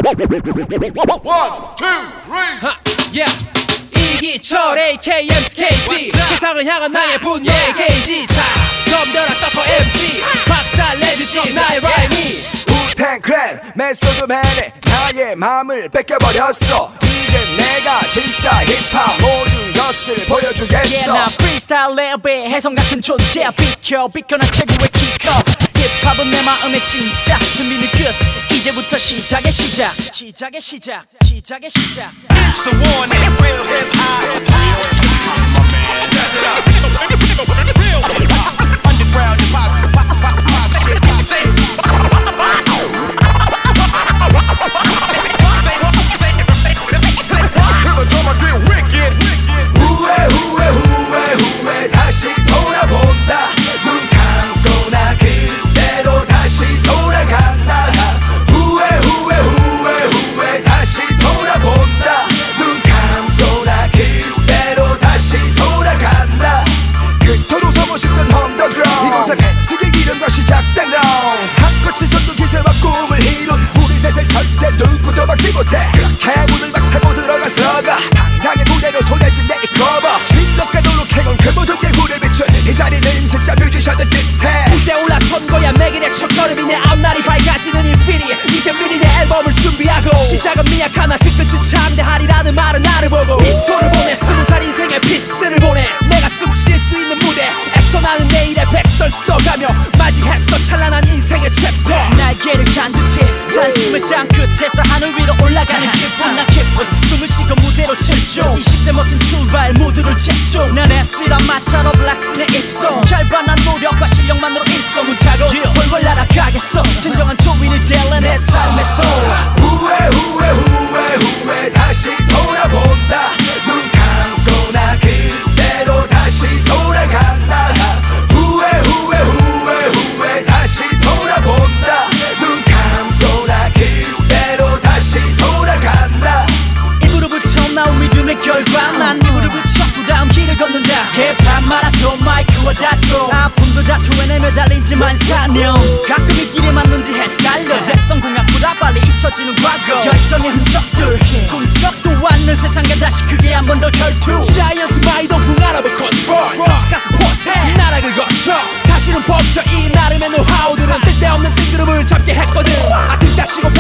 Yeah. 이기철 AKMSKC 세상을 향한 나의 분노의 게이지차 덤벼라 서퍼 MC 박살내주지 나의 라임이 우텐 클랜 메소드맨에 나의 마음을 뺏겨버렸어. 이제 내가 진짜 힙합 모든 것을 보여주겠어. Yeah, 나 프리스타일 랩의 혜성 같은 존재야. 비켜 나 최고의 키커. 힙합은 내 마음의 진짜. 준비는 끝 이제부터 시작의 시작. It's the one and real hip hop. Real hip hop. Underground hip hop. 후회 다시 돌아본다. 눈 감고 나 그대로 다시 돌아간다. 후회 다시 돌아본다. 눈 감고 나 그대로 다시 돌아간다. 그토록 서고 싶던 언더그라운드 이곳에 배치기 이런 것이 시작된 라운드. 한껏 치솟던 기세와 꿈을 이룬 우리 셋을 절대 누구도 막지 못해. 그렇게 문을 막 차고 들어가서가 당당의 무대로 손에 쥔 내 이커버. 실력과 노력해온 그 모든 게 우리 비춘 이 자리는 진짜 뮤지션들 뜻해. 이제 올라선 거야 매길의 첫걸음이 내 앞날이 밝아지는 인피니. 이제 미리 내 앨범을 준비하고 시작은 미약하나 그 끝은 참대하리라는 말은 나를 보고 미소를 보내 20살 인생의 피스를 보내. 내가 쑥 쉴 수 있는 무대 애써 나는 내일의 백설 써가며 맞이했어 찬란한 인생의 챕터. 날개를 단 듯이 단숨을 딴 끝에서 하늘 위로 올라가는 기분. 나 기분 숨을 쉬고 무대로 칠종 20대 멋진 출발 모두를 집중. 난 S랑 맞춰로 블락스의 입성. 절반한 노력과 실력만으로 입소문 타고 훨훨 날아가겠어. 진정한 조인을 댈래 내 삶의 소울. 후회 다시 돌아본다. 눈 감고 나 그대로 다시 돌아간다. 후회 다시 돌아본다. 눈 감고 나 그대로 다시 돌아간다. 입으로부터 나온 믿음의 결과 난 입으로부터 또 다음 길을 걷는다. 힙합 마라톤 마이크와 다투 아픔도 다투에 매달리지만 4년 가끔 이 길이 맞는지 헷갈려. 대성공약보다 빨리 잊혀지는 과거 열정의 흔적들 꿈쩍도 않는 세상에 다시 크게 한 번 더 결투. 자이언트 마이도 풍아라브 컨트롤 가스 포세 나락을 거쳐. 사실은 범죄 이 나름의 노하우들은 쓸데없는 뜬구름을 잡게 했거든. 등따시고